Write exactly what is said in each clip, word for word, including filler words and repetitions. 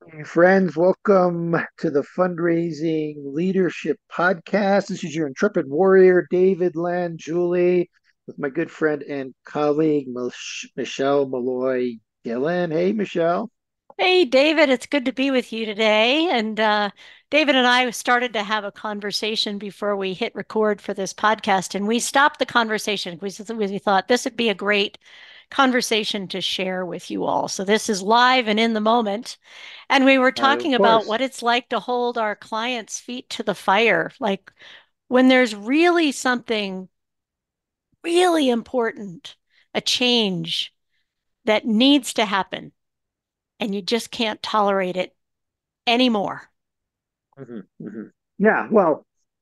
Hey, friends, welcome to the Fundraising Leadership Podcast. This is your intrepid warrior, David Julie, with my good friend and colleague, Mich- Michelle Malloy Gillen. Hey, Michelle. Hey, David, it's good to be with you today. And uh, David and I started to have a conversation before we hit record for this podcast, and we stopped the conversation because we thought this would be a great conversation to share with you all. So this is live and in the moment. And we were Uh, of talking about course. what it's like to hold our clients' feet to the fire. Like when there's really something really important, a change that needs to happen, and you just can't tolerate it anymore. Mhm, mhm. Yeah, well,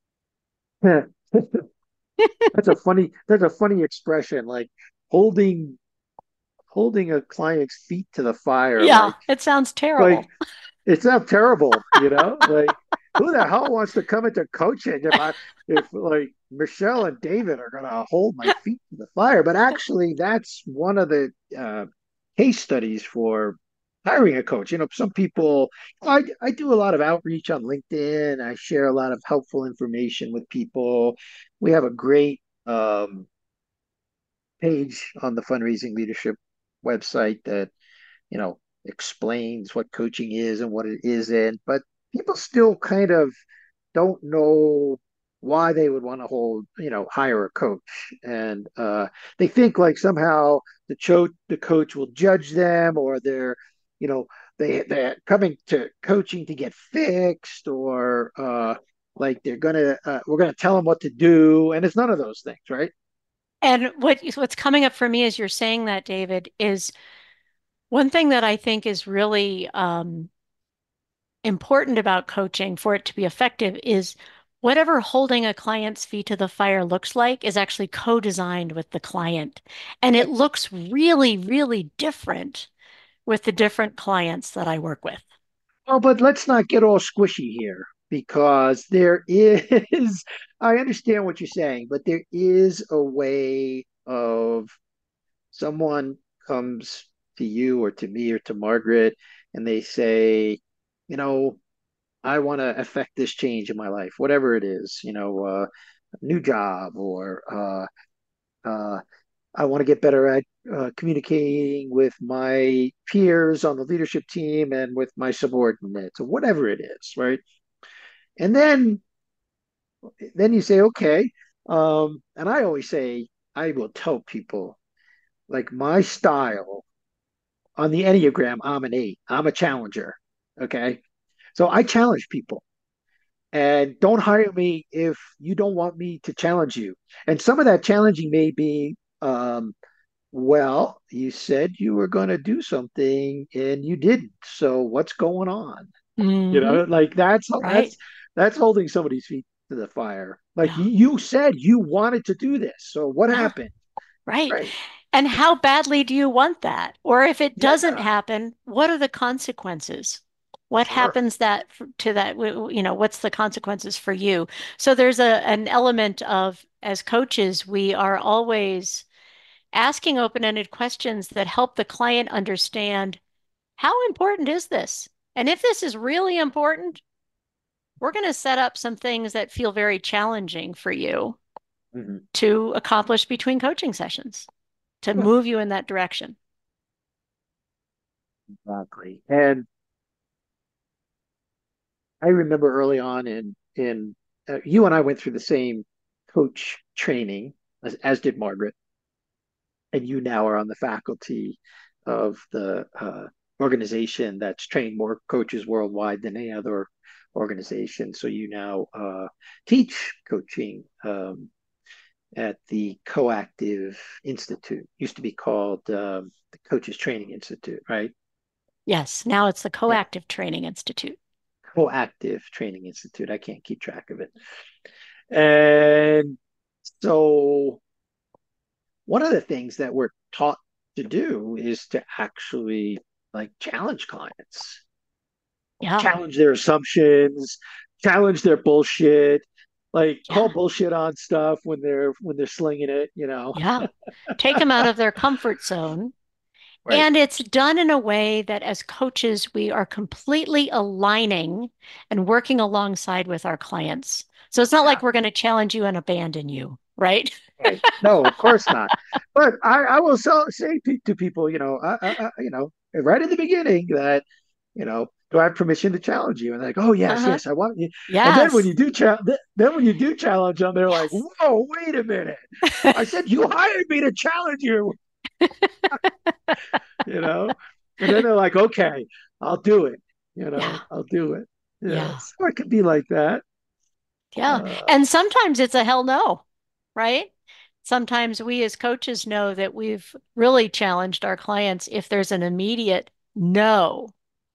that's a funny that's a funny expression, like holding holding a client's feet to the fire, Yeah, like it sounds like terrible. it's not terrible, you know? Like who the hell wants to come into coaching if I if like Michelle and David are gonna hold my feet to the fire? But actually that's one of the uh, case studies for hiring a coach. You know, some people I I do a lot of outreach on LinkedIn. I share a lot of helpful information with people. We have a great um, page on the fundraising leadership website that you know, explains what coaching is and what it isn't, but people still kind of don't know why they would want to hold, you know, hire a coach. And uh, they think like somehow the cho- the coach will judge them or they're, you know, they they're coming to coaching to get fixed or uh, like they're gonna uh, we're gonna tell them what to do, and it's none of those things, right? And what what's coming up for me as you're saying that, David, is one thing that I think is really um, important about coaching for it to be effective is whatever holding a client's feet to the fire looks like is actually co-designed with the client. And it looks really, really different with the different clients that I work with. Oh, but let's not get all squishy here because there is, I understand what you're saying, but there is a way of someone comes to you or to me or to Margaret and they say, you know, I want to affect this change in my life, whatever it is, you know, uh, a new job or uh, uh, I want to get better at uh, communicating with my peers on the leadership team and with my subordinates or whatever it is, right? And then then you say, okay. Um, and I always say, I will tell people like my style on the Enneagram, I'm an eight. I'm a challenger. Okay. So I challenge people. And don't hire me if you don't want me to challenge you. And some of that challenging may be, um, well, you said you were going to do something and you didn't. So what's going on? You Hmm. know, like that's Right. that's that's holding somebody's feet to the fire. Like Yeah. you, you said you wanted to do this. So what Yeah. happened? Right. Right. And how badly do you want that? Or if it doesn't Yeah. happen, what are the consequences? What Sure. happens that to that, you know, what's the consequences for you? So there's a an element of, as coaches, we are always asking open-ended questions that help the client understand how important is this? And if this is really important, we're going to set up some things that feel very challenging for you Mhm. to accomplish between coaching sessions to Yeah, move you in that direction. exactly. And I remember early on in in uh, you and I went through the same coach training as, as did Margaret, and you now are on the faculty of the uh, organization that's trained more coaches worldwide than any other organization. So you now uh, teach coaching um, at the Coactive Institute. Used to be called um, the Coaches Training Institute, right? Yes, now it's the Yeah, Coactive Training Institute. Coactive Training Institute. I can't keep track of it. And so one of the things that we're taught to do is to actually like challenge clients, Yeah, challenge their assumptions, challenge their bullshit, like call yeah, bullshit on stuff when they're when they're slinging it, you know. yeah. Take them out of their comfort zone Right. And it's done in a way that as coaches, we are completely aligning and working alongside with our clients. So it's not Yeah. like we're going to challenge you and abandon you, right? Right. No, of course not. But I, I will so, say to, to people, you know, I, I, I- you know, right at the beginning that, you know, do I have permission to challenge you? And they're like, oh yes, Uh-huh. yes, I want you. And then when Yes. you do cha- then when you do challenge them, they're like, Yes. whoa, wait a minute. I said you hired me to challenge you, you know. And then they're like, okay, I'll do it. You Yeah. know, I'll do it. Yeah. Yeah. So it could be like that. Yeah. Uh, And sometimes it's a hell no, right? Sometimes we as coaches know that we've really challenged our clients if there's an immediate no.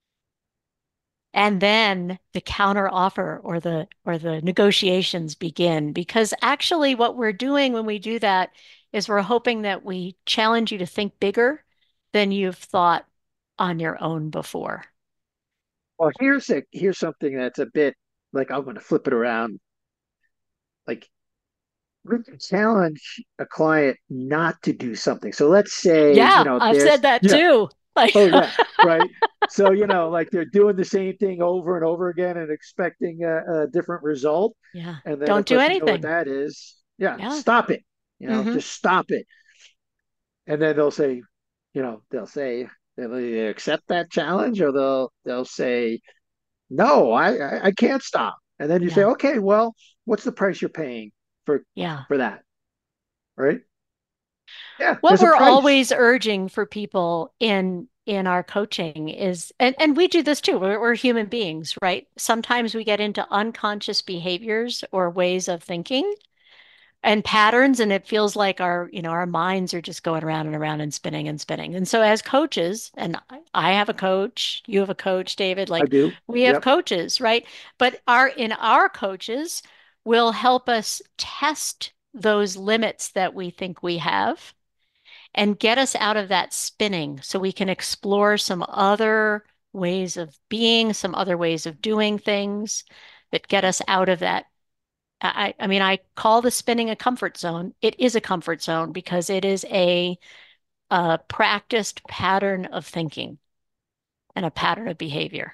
And then the counter offer or the or the negotiations begin because actually what we're doing when we do that is we're hoping that we challenge you to think bigger than you've thought on your own before. well, here's a here's something that's a bit like I'm going to flip it around. Like we can challenge a client not to do something. So let's say, you Yeah, know, I've there's, said that yeah, too. Like, oh, yeah, right. So, you know, like they're doing the same thing over and over again and expecting a, a different result. yeah, And then, of don't do course, you know what anything. that is. Yeah, Yeah. stop it. You know, Hmm. just stop it. And then they'll say, you know, they'll say, they'll either accept that challenge or they'll they'll say, no, I, I I can't stop. And then you say, Yeah. okay, well, what's the price you're paying for Yeah. for that? Right? Yeah, What there's a we're price. always urging for people in in our coaching is, and, and we do this too, we're, we're human beings, right? Sometimes we get into unconscious behaviors or ways of thinking and patterns, and it feels like our, you know, our minds are just going around and around and spinning and spinning. And so as coaches, and I I have a coach, you have a coach, David, I like do. we have Yep. coaches, right? But our in our coaches will help us test those limits that we think we have and get us out of that spinning so we can explore some other ways of being, some other ways of doing things that get us out of that. I, I mean, I call the spinning a comfort zone. It is a comfort zone because it is a, a practiced pattern of thinking and a pattern of behavior.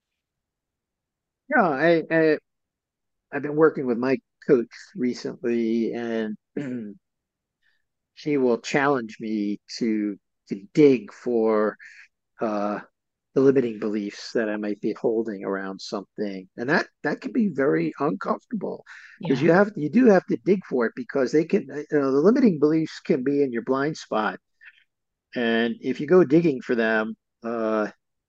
Yeah, I, I I've been working with my coach recently, and she will challenge me to to dig for uh, the limiting beliefs that I might be holding around something, and that that can be very uncomfortable because Yeah. you have you do have to dig for it because they can, you know, the limiting beliefs can be in your blind spot, and if you go digging for them, uh,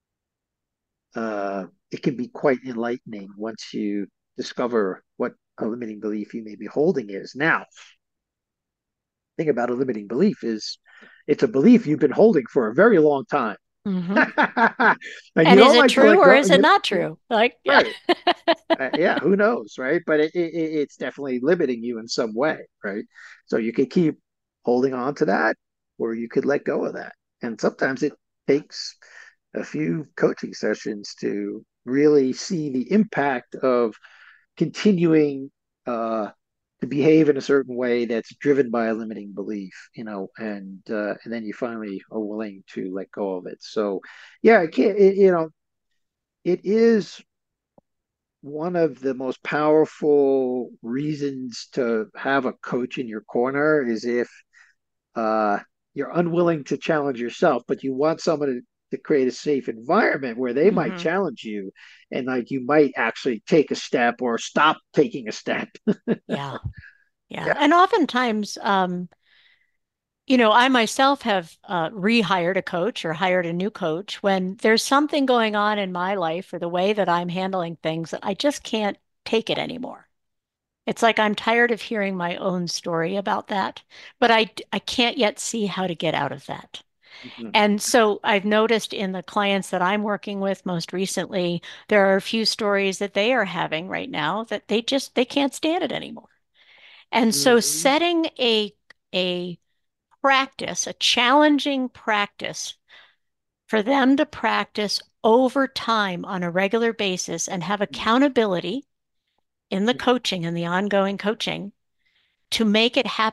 uh, it can be quite enlightening once you discover what a limiting belief you may be holding is. Now, the thing about a limiting belief is it's a belief you've been holding for a very long time. Hmm. And you And is don't it like to true let or go. is it You, not true? Like, yeah. right. Uh, yeah, who knows, right? But it, it, it's definitely limiting you in some way, right? So you could keep holding on to that, or you could let go of that. And sometimes it takes a few coaching sessions to really see the impact of continuing uh, to behave in a certain way that's driven by a limiting belief, you know, and uh, and then you finally are willing to let go of it. So, yeah, it can't, it, you know, it is one of the most powerful reasons to have a coach in your corner is if uh, you're unwilling to challenge yourself, but you want someone to, to create a safe environment where they might Hmm. challenge you and like you might actually take a step or stop taking a step. Yeah. Yeah. Yeah. And oftentimes, um, you know, I myself have uh, rehired a coach or hired a new coach when there's something going on in my life or the way that I'm handling things that I just can't take it anymore. It's like I'm tired of hearing my own story about that, but I I can't yet see how to get out of that. Mhm. And so I've noticed in the clients that I'm working with most recently, there are a few stories that they are having right now that they just they can't stand it anymore. And so Mhm. setting a a practice, a challenging practice for them to practice over time on a regular basis and have accountability in the coaching and the ongoing coaching to make it happen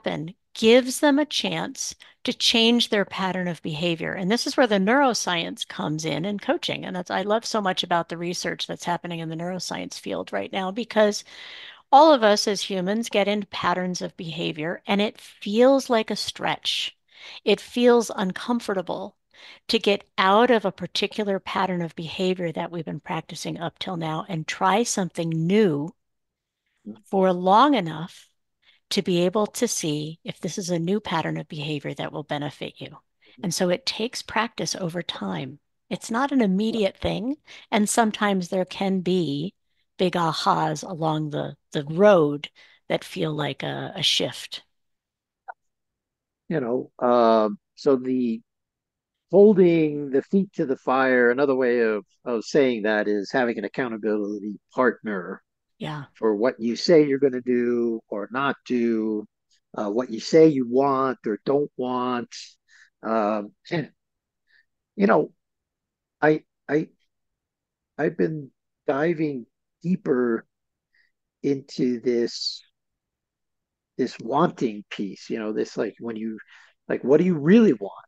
gives them a chance to change their pattern of behavior. And this is where the neuroscience comes in in coaching. And that's, I love so much about the research that's happening in the neuroscience field right now, because all of us as humans get into patterns of behavior and it feels like a stretch. It feels uncomfortable to get out of a particular pattern of behavior that we've been practicing up till now and try something new for long enough to be able to see if this is a new pattern of behavior that will benefit you. And so it takes practice over time. It's not an immediate thing. And sometimes there can be big ahas along the, the road that feel like a, a shift. You know, um, so the holding the feet to the fire, another way of, of saying that is having an accountability partner Yeah. for what you say you're going to do or not do, uh, what you say you want or don't want. Um, and, you know, I I I've been diving deeper into this this wanting piece, you know, this like when you like what do you really want?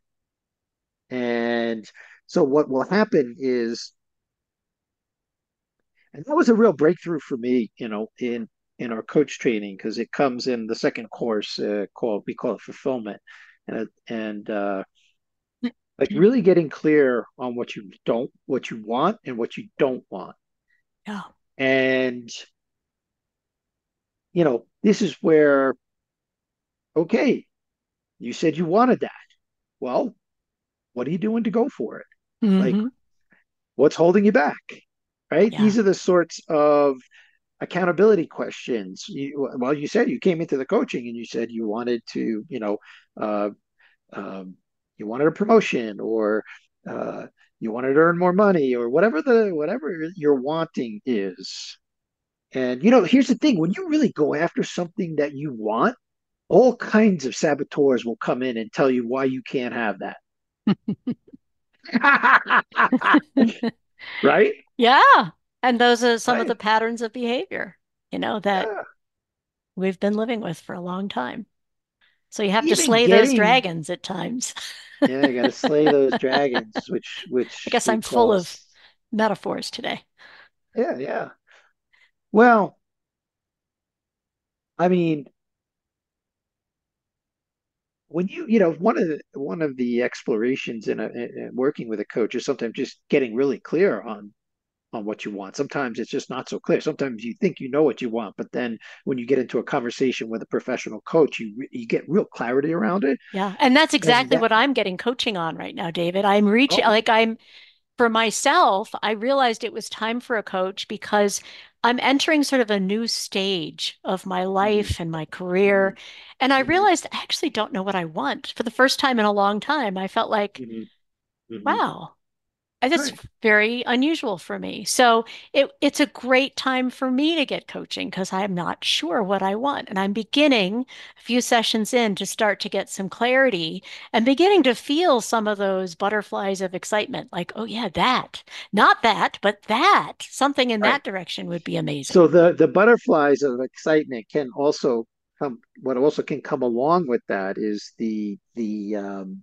And so what will happen is, and that was a real breakthrough for me, you know, in in our coach training because it comes in the second course uh, called we call it fulfillment, and and uh, like really getting clear on what you don't, what you want, and what you don't want, Yeah. and you know, this is where okay, you said you wanted that. Well, what are you doing to go for it? Like, Hmm. what's holding you back? Right? Yeah. These are the sorts of accountability questions. You, well, you said you came into the coaching and you said you wanted to, you know, uh, um, you wanted a promotion or uh, you wanted to earn more money or whatever the whatever your wanting is. And you know, here's the thing: when you really go after something that you want, all kinds of saboteurs will come in and tell you why you can't have that. Right? Yeah. And those are some of the Right? patterns of behavior, you know, that Yeah. we've been living with for a long time. So you have to Even slay those getting, dragons at times. yeah, I got to slay those dragons, which I which guess we I'm full call of us. metaphors today. Yeah, yeah. Well, I mean, when you you know one of the one of the explorations in, a, in working with a coach is sometimes just getting really clear on on what you want. Sometimes it's just not so clear. Sometimes you think you know what you want, but then when you get into a conversation with a professional coach, you you get real clarity around it. Yeah. And that's And exactly that what I'm getting coaching on right now, David. I'm reaching, oh, like, I'm for myself, I realized it was time for a coach because I'm entering sort of a new stage of my mhm, life and my career. mhm, And I mhm, realized I actually don't know what I want. For the first time in a long time, I felt like, mhm, mhm. wow, that's Right. very unusual for me. So it, it's a great time for me to get coaching because I'm not sure what I want. And I'm beginning a few sessions in to start to get some clarity and beginning to feel some of those butterflies of excitement, like, oh, yeah, that, not that, but that, something in Right. that direction would be amazing. So the the butterflies of excitement can also come. What also can come along with that is the the um,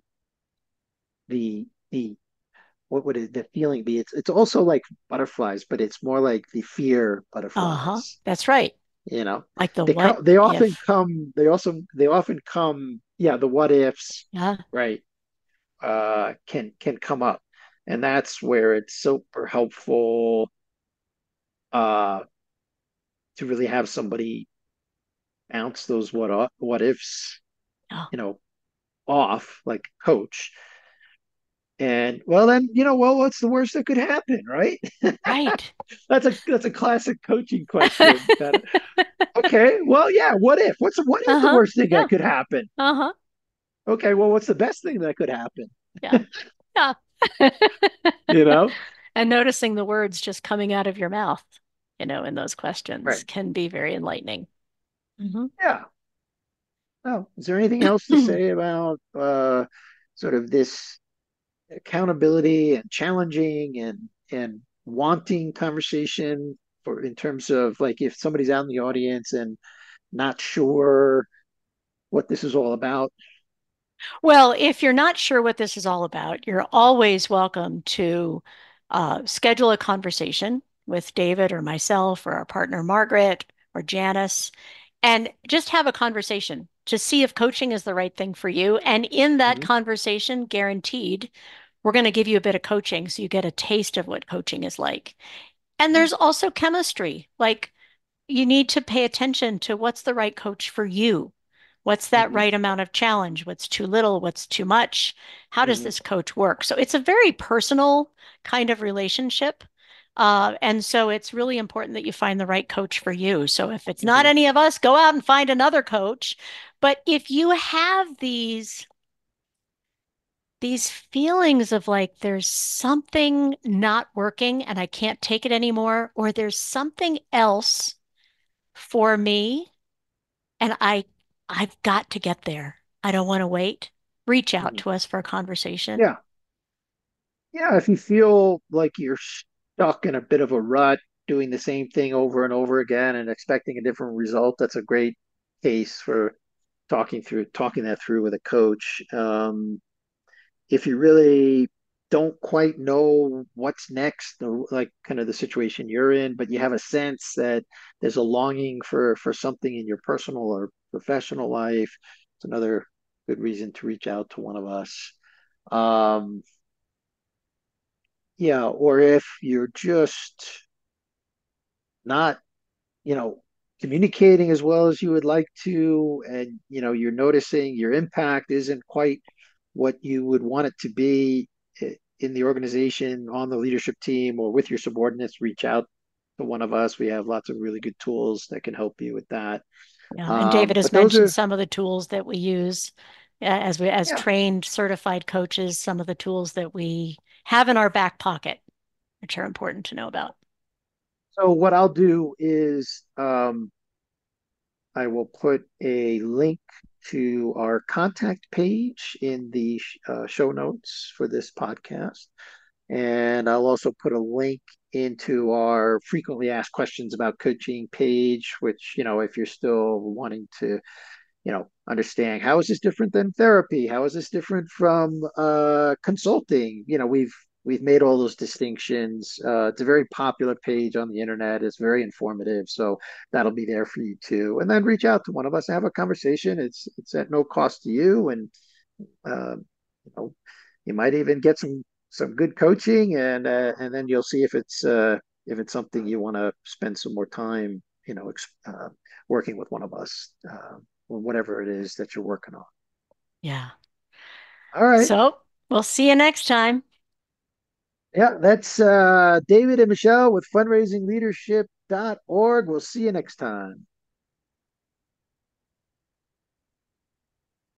the the what would it, the feeling be? It's it's also like butterflies, but it's more like the fear Uh-huh. butterflies. That's right. You know, Like the they what come. They often if. come. They also they often come. Yeah, the what ifs. Yeah. Right. Uh, can can come up, and that's where it's super helpful. Uh, to really have somebody bounce those what what ifs, Yeah. you know, off like coach. And well, then you know, well, what's the worst that could happen, right? Right. That's a that's a classic coaching question. That okay, well, yeah. What if? What's what is the Uh-huh. worst thing Yeah. that could happen? Uh-huh. Okay, well, what's the best thing that could happen? Yeah. Yeah. You know, And noticing the words just coming out of your mouth, you know, in those questions right? can be very enlightening. Hmm. Yeah. Oh, is there anything else to say about uh, sort of this accountability and challenging and and wanting conversation for in terms of like if somebody's out in the audience and not sure what this is all about? Well, if you're not sure what this is all about, you're always welcome to uh, schedule a conversation with David or myself or our partner Margaret or Janice, and just have a conversation to see if coaching is the right thing for you. And in that Mhm, conversation, guaranteed, we're going to give you a bit of coaching so you get a taste of what coaching is like. And mhm, there's also chemistry. Like you need to pay attention to what's the right coach for you. What's that mhm, right amount of challenge? What's too little? What's too much? How does mhm, this coach work? So it's a very personal kind of relationship. Uh, and so it's really important that you find the right coach for you. So if it's not mhm, any of us, go out and find another coach. But if you have these these feelings of like there's something not working and I can't take it anymore, or there's something else for me and I I've got to get there. I don't want to wait. Reach out mhm. to us for a conversation. Yeah. Yeah, if you feel like you're stuck in a bit of a rut, doing the same thing over and over again and expecting a different result, that's a great case for talking through talking that through with a coach. Um, if you really don't quite know what's next, the, like kind of the situation you're in, but you have a sense that there's a longing for for something in your personal or professional life, it's another good reason to reach out to one of us. Um, yeah, or if you're just not, you know, communicating as well as you would like to, and you know, you're noticing your impact isn't quite what you would want it to be in the organization, on the leadership team, or with your subordinates, reach out to one of us. We have lots of really good tools that can help you with that. Yeah, and David Um, has but those mentioned are, some of the tools that we use uh, as we as yeah. trained certified coaches, some of the tools that we have in our back pocket, which are important to know about. So what I'll do is um, I will put a link to our contact page in the uh, show notes for this podcast. And I'll also put a link into our frequently asked questions about coaching page, which, you know, if you're still wanting to, you know, understand how is this different than therapy? How is this different from uh, consulting? You know, we've we've made all those distinctions. Uh, it's a very popular page on the internet. It's very informative, so that'll be there for you too. And then reach out to one of us and have a conversation. It's it's at no cost to you, and uh, you know, you might even get some some good coaching, and uh, and then you'll see if it's uh, if it's something you want to spend some more time, you know, uh, working with one of us. Uh, or whatever it is that you're working on. Yeah. All right. So we'll see you next time. Yeah, that's uh, David and Michelle with fundraising leadership dot org. We'll see you next time.